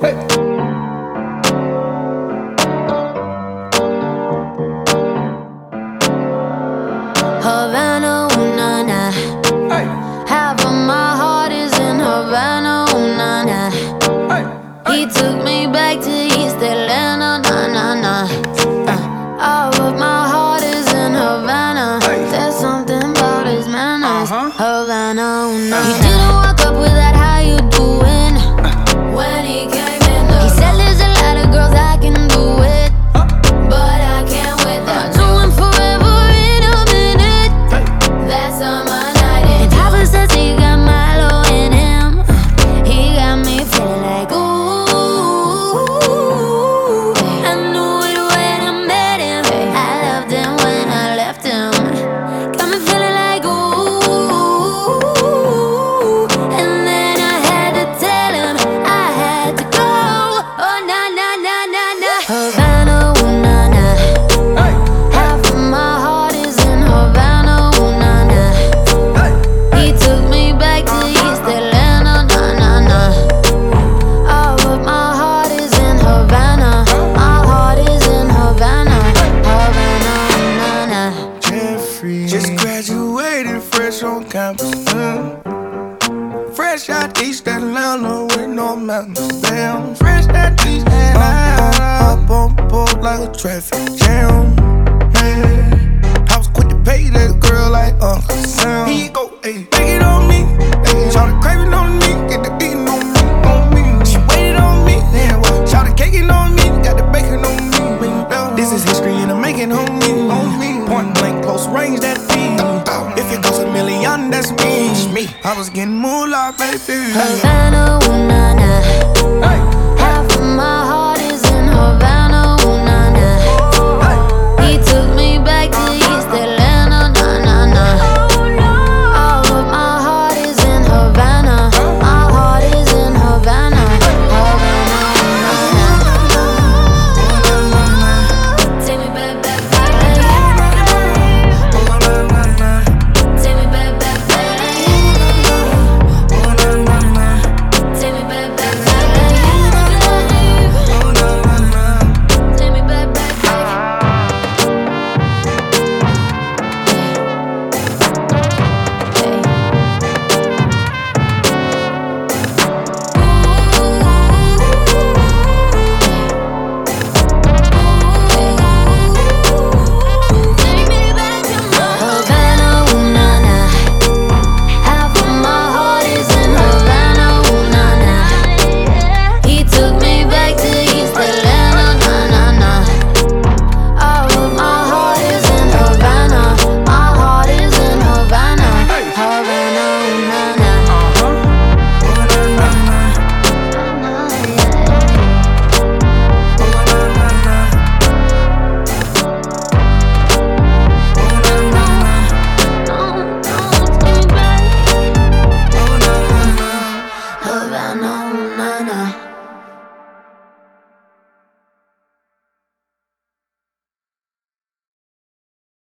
Havana, ooh, nah, nah. Hey. Half of my heart is in Havana, ooh, nah, nah. He took me back to East Atlanta, nah, nah, nah. All of my heart is in Havana. There's something about his manners. Havana, ooh, nah, nah. He didn't walk up with that, how you doing? When he came in, he said there's a lot of girls I can do it, but I can't with that. Do him forever in a minute. That's on my night. And Papa says he got Milo in him. He got me feeling like ooh. I knew it when I met him. I loved him when I left him. Got me feeling like ooh. And then I had to tell him I had to go. Oh nah nah nah nah nah. Havana, ooh nah nah. Half of my heart is in Havana, ooh nah nah. He took me back to East Atlanta, nah nah nah. All of my heart is in Havana. My heart is in Havana. Havana, nah nah. Jeffrey just graduated fresh on campus. Fresh out East Atlanta with no mountains. Damn, fresh out East Atlanta. Up on board like a traffic jam. Man, I was quick to pay that girl like Uncle Sam. Here you go, ayy, take it on me. Shout craving on me, get the beating on me, on me. She waited on me, yeah, well, shout caking on me, got the bacon on me. This is history and I'm making on me, on me. Point blank, close range, that feed. If it goes a million, that's me. I was getting moolah, baby.